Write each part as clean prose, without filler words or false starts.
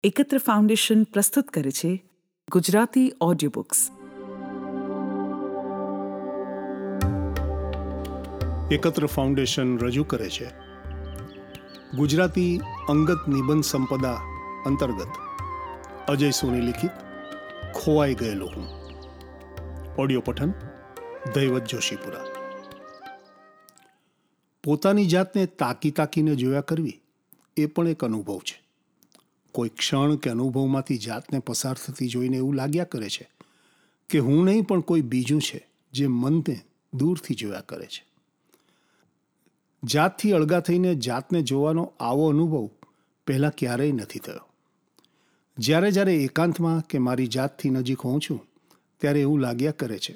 એકત્ર ફાઉન્ડેશન પ્રસ્તુત કરે છે ગુજરાતી ઓડિયો બુક્સ. એકત્ર ફાઉન્ડેશન રજૂ કરે છે ગુજરાતી અંગત નિબંધ સંપદા અંતર્ગત અજય સોની લિખિત ખોવાઈ ગયેલો હું. ઓડિયો પઠન દૈવત જોશીપુરા. પોતાની જાતને તાકી તાકીને જોયા કરવી એ પણ એક અનુભવ છે. કોઈ ક્ષણ કે અનુભવમાંથી જાતને પસાર થતી જોઈને એવું લાગ્યા કરે છે કે હું નહીં પણ કોઈ બીજું છે જે મનને દૂરથી જોયા કરે છે. જાતથી અળગા થઈને જાતને જોવાનો આવો અનુભવ પહેલાં ક્યારેય નથી થયો. જ્યારે જ્યારે એકાંતમાં કે મારી જાતથી નજીક હોઉં છું ત્યારે એવું લાગ્યા કરે છે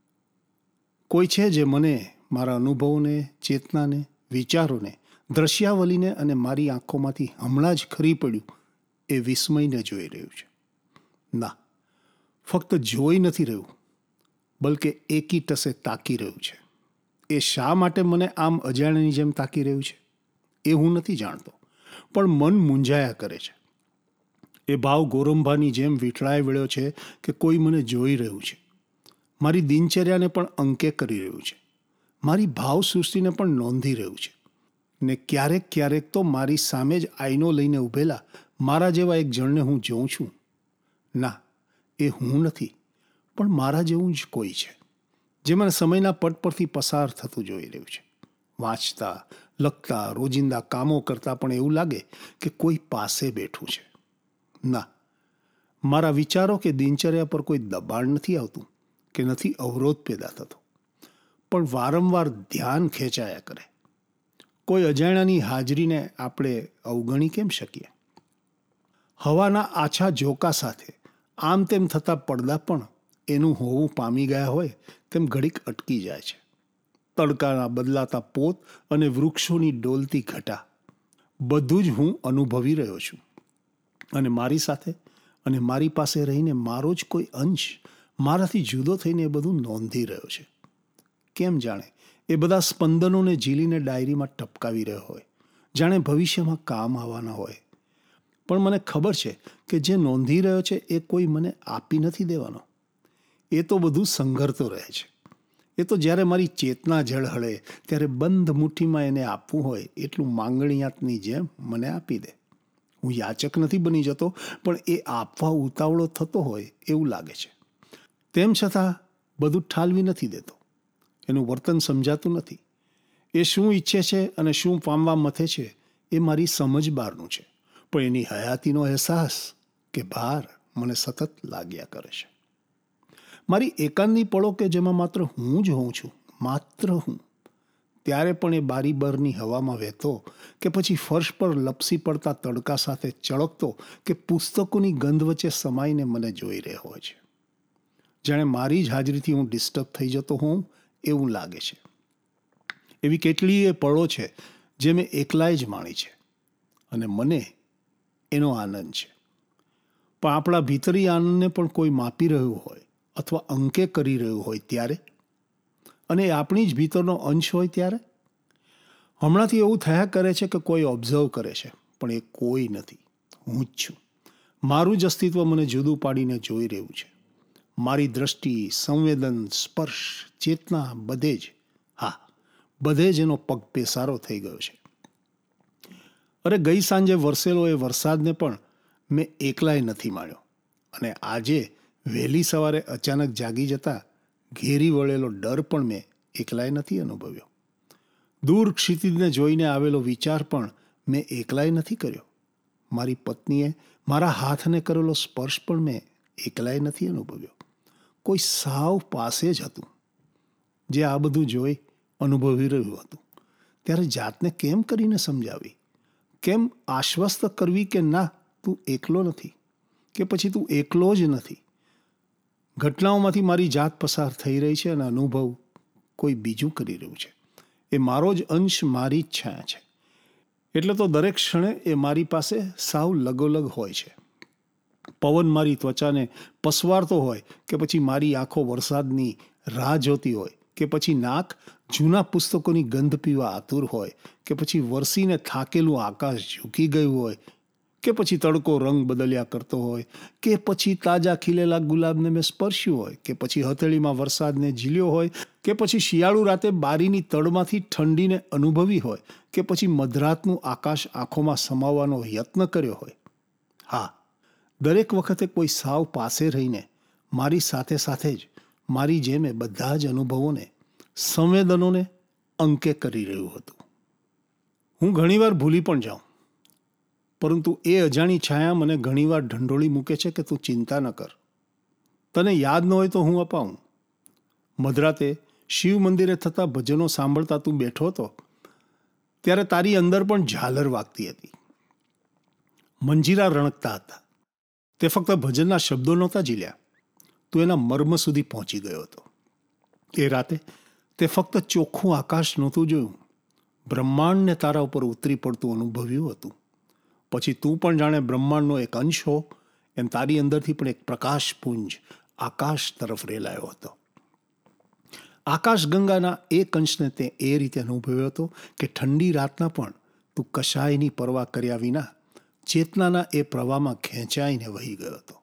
કોઈ છે જે મને, મારા અનુભવોને, ચેતનાને, વિચારોને, દ્રશ્યાવલીને અને મારી આંખોમાંથી હમણાં જ ખરી પડ્યું એ વિસ્મયને જોઈ રહ્યું છે. ના, ફક્ત જોઈ નથી રહ્યું, બલકે એકી ટસે તાકી રહ્યું છે. એ શા માટે મને આમ અજાણ્યાની જેમ તાકી રહ્યું છે એ હું નથી જાણતો, પણ મન મૂંઝાયા કરે છે. એ ભાવ ગોરંભાની જેમ વીંટળાઈ વળ્યો છે કે કોઈ મને જોઈ રહ્યું છે, મારી દિનચર્યાને પણ અંકે કરી રહ્યું છે, મારી ભાવ સૃષ્ટિને પણ નોંધી રહ્યું છે, ને ક્યારેક ક્યારેક તો મારી સામે જ આઈનો લઈને ઊભેલા મારા જેવા એક જણને હું જોઉં છું. ના, એ હું નથી, પણ મારા જેવું જ કોઈ છે જે મને સમયના પટ પરથી પસાર થતું જોઈ રહ્યું છે. વાંચતા, લખતા, રોજિંદા કામો કરતાં પણ એવું લાગે કે કોઈ પાસે બેઠું છે. ના, મારા વિચારો કે દિનચર્યા પર કોઈ દબાણ નથી આવતું કે નથી અવરોધ પેદા થતો, પણ વારંવાર ધ્યાન ખેંચાયા કરે. કોઈ અજાણ્યાની હાજરીને આપણે અવગણી કેમ શકીએ? હવાના આછા ઝોકા સાથે આમ તેમ થતા પડદા પણ એનું હોવું પામી ગયા હોય તેમ ઘડીક અટકી જાય છે. તડકાના બદલાતા પોત અને વૃક્ષોની ડોલતી ઘટા બધું જ હું અનુભવી રહ્યો છું. અને મારી સાથે અને મારી પાસે રહીને મારો જ કોઈ અંશ મારાથી જુદો થઈને એ બધું નોંધી રહ્યો છે. કેમ જાણે એ બધા સ્પંદનોને ઝીલીને ડાયરીમાં ટપકાવી રહ્યો હોય, જાણે ભવિષ્યમાં કામ આવવાના હોય. પણ મને ખબર છે કે જે નોંધી રહ્યો છે એ કોઈ મને આપી નથી દેવાનો. એ તો બધું સંઘરતો રહે છે. એ તો જ્યારે મારી ચેતના ઝળહળે ત્યારે બંધ મુઠ્ઠીમાં એને આપવું હોય એટલું માંગણીયાતની જેમ મને આપી દે. હું યાચક નથી બની જતો, પણ એ આપવા ઉતાવળો થતો હોય એવું લાગે છે. તેમ છતાં બધું ઠાલવી નથી દેતો. એનું વર્તન સમજાતું નથી. એ શું ઈચ્છે છે અને શું પામવા મથે છે એ મારી સમજ બહારનું છે, પણ એની હયાતીનો અહેસાસ કે ભાર મને સતત લાગ્યા કરે છે. મારી એકાંતની પળો કે જેમાં માત્ર હું જ હોઉં છું, માત્ર હું, ત્યારે પણ એ બારી બરની હવામાં વહેતો કે પછી ફર્શ પર લપસી પડતા તડકા સાથે ચળકતો કે પુસ્તકોની ગંધ વચ્ચે સમાઈને મને જોઈ રહ્યો હોય છે. જાણે મારી જ હાજરીથી હું ડિસ્ટર્બ થઈ જતો હોઉં એવું લાગે છે. એવી કેટલીય પળો છે જે મેં એકલાએ જ માણી છે અને મને એનો આનંદ છે. પણ આપણા ભીતરી આનંદને પણ કોઈ માપી રહ્યું હોય અથવા અંકે કરી રહ્યું હોય ત્યારે, અને આપણી જ ભીતરનો અંશ હોય ત્યારે, હમણાંથી એવું થયા કરે છે કે કોઈ ઓબ્ઝર્વ કરે છે, પણ એ કોઈ નથી, હું જ છું. મારું જ અસ્તિત્વ મને જુદું પાડીને જોઈ રહ્યું છે. મારી દ્રષ્ટિ, સંવેદન, સ્પર્શ, ચેતના બધે જ, હા, બધે જ એનો પગ પેસારો થઈ ગયો છે. અરે ગઈ સાંજે વરસેલો એ વરસાદને પણ મેં એકલાય નથી માણ્યો, અને આજે વહેલી સવારે અચાનક જાગી જતા ઘેરી વળેલો ડર પણ મેં એકલાય નથી અનુભવ્યો. દૂર ક્ષિતિજને જોઈને આવેલો વિચાર પણ મેં એકલાય નથી કર્યો. મારી પત્નીએ મારા હાથને કરેલો સ્પર્શ પણ મેં એકલાય નથી અનુભવ્યો. કોઈ સાવ પાસે જ હતું જે આ બધું જોઈ અનુભવી રહ્યું હતું. ત્યારે જાતને કેમ કરીને સમજાવી, કેમ આશ્વસ્ત કરવી કે ના, તું એકલો નથી, કે પછી તું એકલો જ નથી. ઘટનાઓમાંથી મારી જાત પસાર થઈ રહી છે અને અનુભવ કોઈ બીજું કરી રહ્યું છે. એ મારો જ અંશ, મારી જ છાયા છે. એટલે તો દરેક ક્ષણે એ મારી પાસે સાવ લગોલગ હોય છે. પવન મારી ત્વચાને પસવારતો હોય કે પછી મારી આંખો વરસાદની રાહ જોતી હોય, કે પછી નાક જૂના પુસ્તકોની ગંધ પીવા આતુર હોય, કે પછી વરસીને થાકેલું આકાશ ઝૂકી ગયું હોય, કે પછી તડકો રંગ બદલ્યા કરતો હોય, કે પછી તાજા ખીલેલા ગુલાબને મેં સ્પર્શ્યું હોય, કે પછી હથેળીમાં વરસાદને ઝીલ્યો હોય, કે પછી શિયાળુ રાતે બારીની તડમાંથી ઠંડીને અનુભવી હોય, કે પછી મધરાતનું આકાશ આંખોમાં સમાવવાનો યત્ન કર્યો હોય. હા, દરેક વખતે કોઈ સાવ પાસે રહીને મારી સાથે સાથે જ મારી જેમ એ બધા જ અનુભવોને, સંવેદનોને અંકે કરી રહ્યું હતું. હું ઘણીવાર ભૂલી પણ જાઉં, પરંતુ એ અજાણી છાયા મને ઘણીવાર ઢંઢોળી મૂકે છે કે તું ચિંતા ન કર, તને યાદ ન હોય તો હું અપાવું. મધરાતે શિવ મંદિરે થતા ભજનો સાંભળતા તું બેઠો હતો ત્યારે તારી અંદર પણ ઝાલર વાગતી હતી, મંજીરા રણકતા હતા. તે ફક્ત ભજનના શબ્દો નહોતા ઝીલ્યા, તું એના મર્મ સુધી પહોંચી ગયો હતો. એ રાતે તે ફક્ત ચોખ્ખું આકાશ નહોતું જોયું, બ્રહ્માંડને તારા ઉપર ઉતરી પડતું અનુભવ્યું હતું. પછી તું પણ જાણે બ્રહ્માંડનો એક અંશ હો એમ તારી અંદરથી પણ એક પ્રકાશપુંજ આકાશ તરફ રેલાયો હતો. આકાશ ગંગાના એક અંશને તે એ રીતે અનુભવ્યો હતો કે ઠંડી રાતના પણ તું કશાયની પરવા કર્યા વિના ચેતનાના એ પ્રવાહમાં ખેંચાઈને વહી ગયો હતો.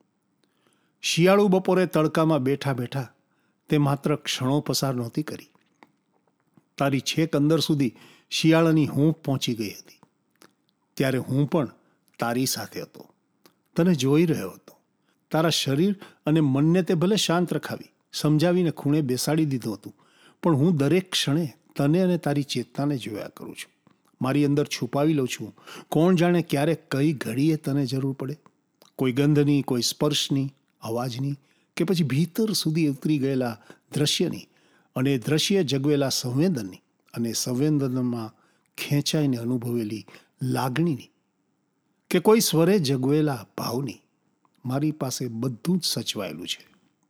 શિયાળુ બપોરે તડકામાં બેઠા બેઠા તે માત્ર ક્ષણો પસાર નહોતી કરી, તારી છેક અંદર સુધી શિયાળાની હૂંફ પહોંચી ગઈ હતી. ત્યારે હું પણ તારી સાથે હતો, તને જોઈ રહ્યો હતો. તારા શરીર અને મનને તે ભલે શાંત રખાવી, સમજાવીને ખૂણે બેસાડી દીધું હતું, પણ હું દરેક ક્ષણે તને અને તારી ચેતનાને જોયા કરું છું, મારી અંદર છુપાવી લઉં છું. કોણ જાણે ક્યારે કઈ ઘડીએ તને જરૂર પડે, કોઈ ગંધની, કોઈ સ્પર્શની, અવાજની, કે પછી ભીતર સુધી ઉતરી ગયેલા દ્રશ્યની, અને દ્રશ્ય જગવેલા સંવેદનની, અને સંવેદનમાં ખેંચાઈને અનુભવેલી લાગણીની, કે કોઈ સ્વરે જગવેલા ભાવની. મારી પાસે બધું જ સચવાયેલું છે,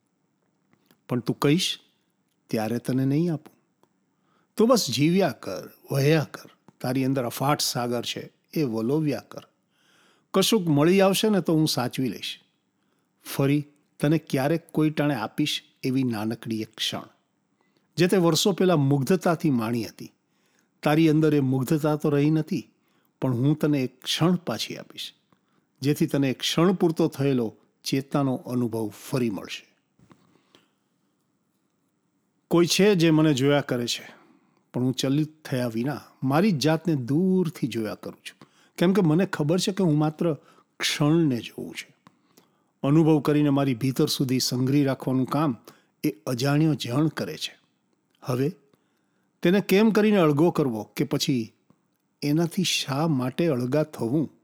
પણ તું કહીશ ત્યારે તને નહીં આપું. તો બસ જીવ્યા કર, વહ્યા કર. તારી અંદર અફાટ સાગર છે, એ વલોવ્યા કર. કશુંક મળી આવશે ને તો હું સાચવી લઈશ. ફરી તને ક્યારેક કોઈ ટાણે આપીશ એવી નાનકડી એક ક્ષણ, જે તે વર્ષો પહેલાં મુગ્ધતાથી માણી હતી. તારી અંદર એ મુગ્ધતા તો રહી નથી, પણ હું તને એક ક્ષણ પાછી આપીશ, જેથી તને એક ક્ષણ પૂરતો થયેલો ચેતનાનો અનુભવ ફરી મળશે. કોઈ છે જે મને જોયા કરે છે, પણ હું ચલિત થયા વિના મારી જ જાતને દૂરથી જોયા કરું છું, કેમ કે મને ખબર છે કે હું માત્ર ક્ષણને જોઉં છે. અનુભવ કરીને મારી ભીતર સુધી સંઘરી રાખવાનું કામ એ અજાણ્યો જણ કરે છે. હવે તેને કેમ કરીને અળગો કરવો, કે પછી એનાથી શા માટે અળગા થવું,